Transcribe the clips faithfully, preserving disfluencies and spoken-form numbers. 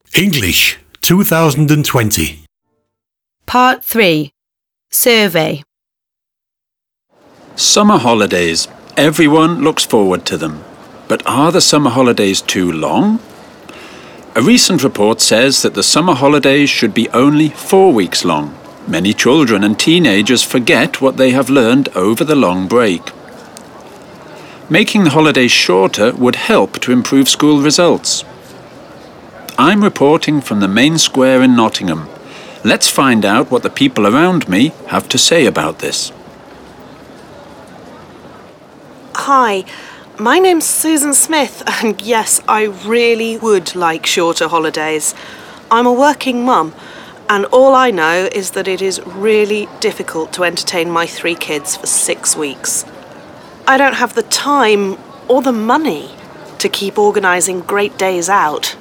English two thousand twenty. Part three. Survey. Summer holidays. Everyone looks forward to them. But are the summer holidays too long? A recent report says that the summer holidays should be only four weeks long. Many children and teenagers forget what they have learned over the long break. Making the holidays shorter would help to improve school results. I'm reporting from the main square in Nottingham. Let's find out what the people around me have to say about this. Hi, my name's Susan Smith, and yes, I really would like shorter holidays. I'm a working mum, and all I know is that it is really difficult to entertain my three kids for six weeks. I don't have the time or the money to keep organising great days out.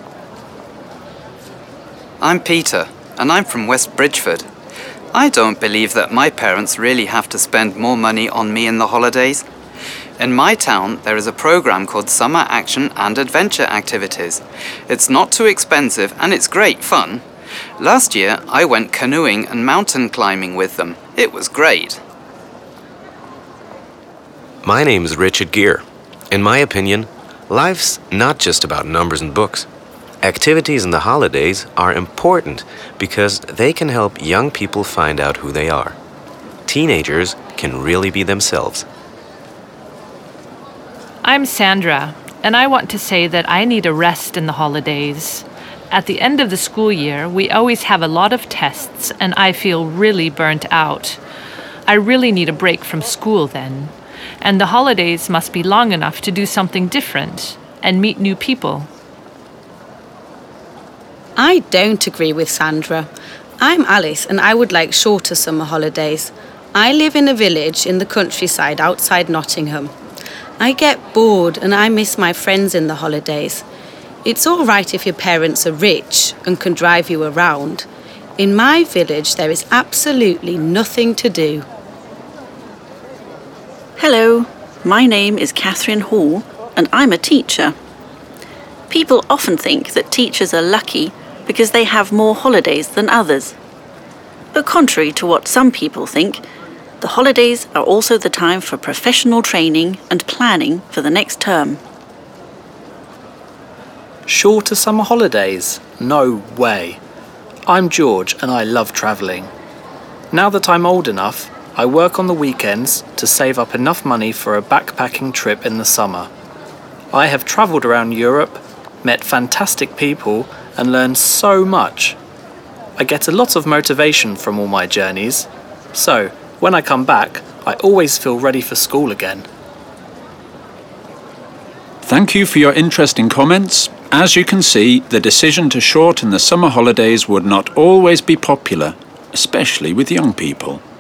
I'm Peter, and I'm from West Bridgford. I don't believe that my parents really have to spend more money on me in the holidays. In my town, there is a program called Summer Action and Adventure Activities. It's not too expensive and it's great fun. Last year, I went canoeing and mountain climbing with them. It was great. My name's Richard Gere. In my opinion, life's not just about numbers and books. Activities in the holidays are important because they can help young people find out who they are. Teenagers can really be themselves. I'm Sandra, and I want to say that I need a rest in the holidays. At the end of the school year, we always have a lot of tests, and I feel really burnt out. I really need a break from school then, and the holidays must be long enough to do something different and meet new people. I don't agree with Sandra. I'm Alice and I would like shorter summer holidays. I live in a village in the countryside outside Nottingham. I get bored and I miss my friends in the holidays. It's all right if your parents are rich and can drive you around. In my village, there is absolutely nothing to do. Hello, my name is Catherine Hall and I'm a teacher. People often think that teachers are lucky because they have more holidays than others. But contrary to what some people think, the holidays are also the time for professional training and planning for the next term. Shorter summer holidays? No way. I'm George and I love travelling. Now that I'm old enough, I work on the weekends to save up enough money for a backpacking trip in the summer. I have travelled around Europe, met fantastic people and learned so much. I get a lot of motivation from all my journeys, so when I come back, I always feel ready for school again. Thank you for your interesting comments. As you can see, the decision to shorten the summer holidays would not always be popular, especially with young people.